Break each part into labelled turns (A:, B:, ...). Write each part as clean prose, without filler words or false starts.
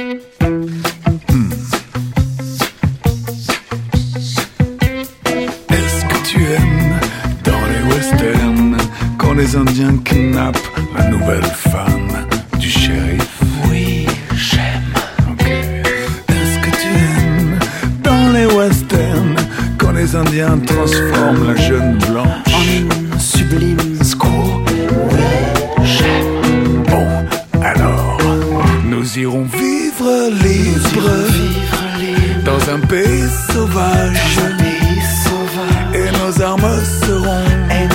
A: Est-ce que tu aimes dans les westerns quand les Indiens kidnappent la nouvelle femme du shérif?
B: Oui, j'aime.
A: Ok. Est-ce que tu aimes dans les westerns quand les Indiens transforment la jeune blanche
B: En une sublime squaw. Oui, j'aime.
A: Bon, alors, nous irons vivre libres dans un pays sauvage. Et nos armes seront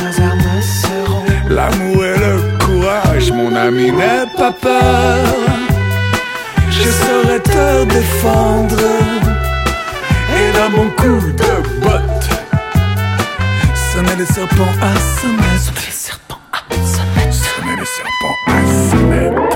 A: l'amour et le courage. Mon ami, n'aie pas peur, je saurai te défendre. Et d'un bon coup de botte, sonner les serpents à sonnette. Sonner les serpents à sonnette.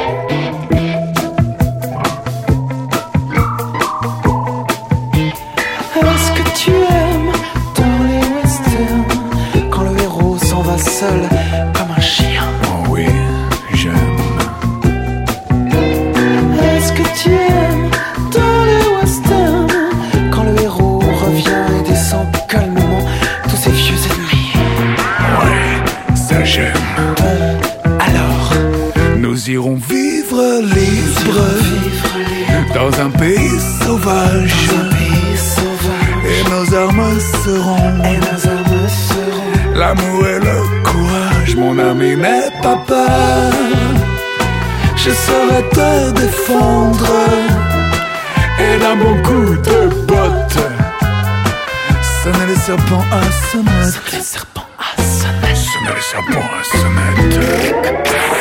B: Est-ce que tu aimes dans les westerns quand le héros s'en va seul comme un chien?
A: Oh oui, j'aime.
B: Est-ce que tu aimes dans les westerns quand le héros revient et descend calmement tous ses vieux ennemis?
A: Ouais, ça j'aime.
B: Alors,
A: Nous irons vivre libres dans un pays sauvage. Et nos armes seront l'amour et le courage. Mon ami, n'aie pas peur, je saurai te défendre. Et d'un bon coup de botte, sonner les serpents à sonnette. Sonner les serpents à sonnette.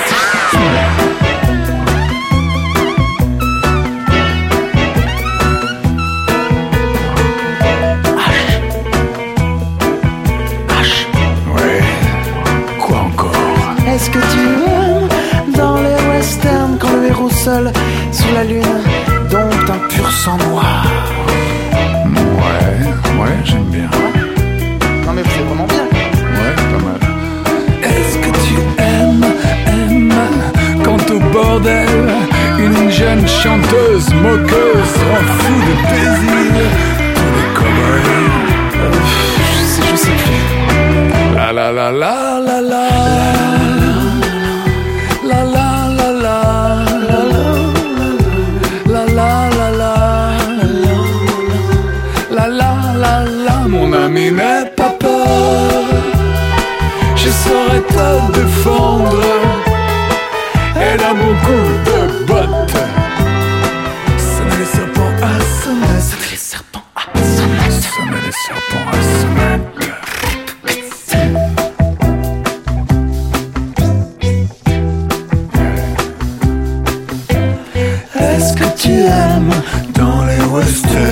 A: Ouais, quoi encore?
B: est-ce que tu aimes dans les westerns quand le héros seul sous la lune dompte un pur sang noir?
A: Ouais, j'aime bien.
B: Non mais c'est vraiment bien.
A: Ouais, pas mal. Est-ce que tu aimes quand au bordel une jeune chanteuse moqueuse rend fou de plaisir tous les cow-boys?
B: Je sais plus.
A: La la la la la la la la la la la la la la. Mon ami, n'aie pas peur, je saurai te défendre. Et d'un bon coup de botte, sonner les serpents à sonnette. Sonner les serpents à sonnette. Est-ce que tu aimes dans les westerns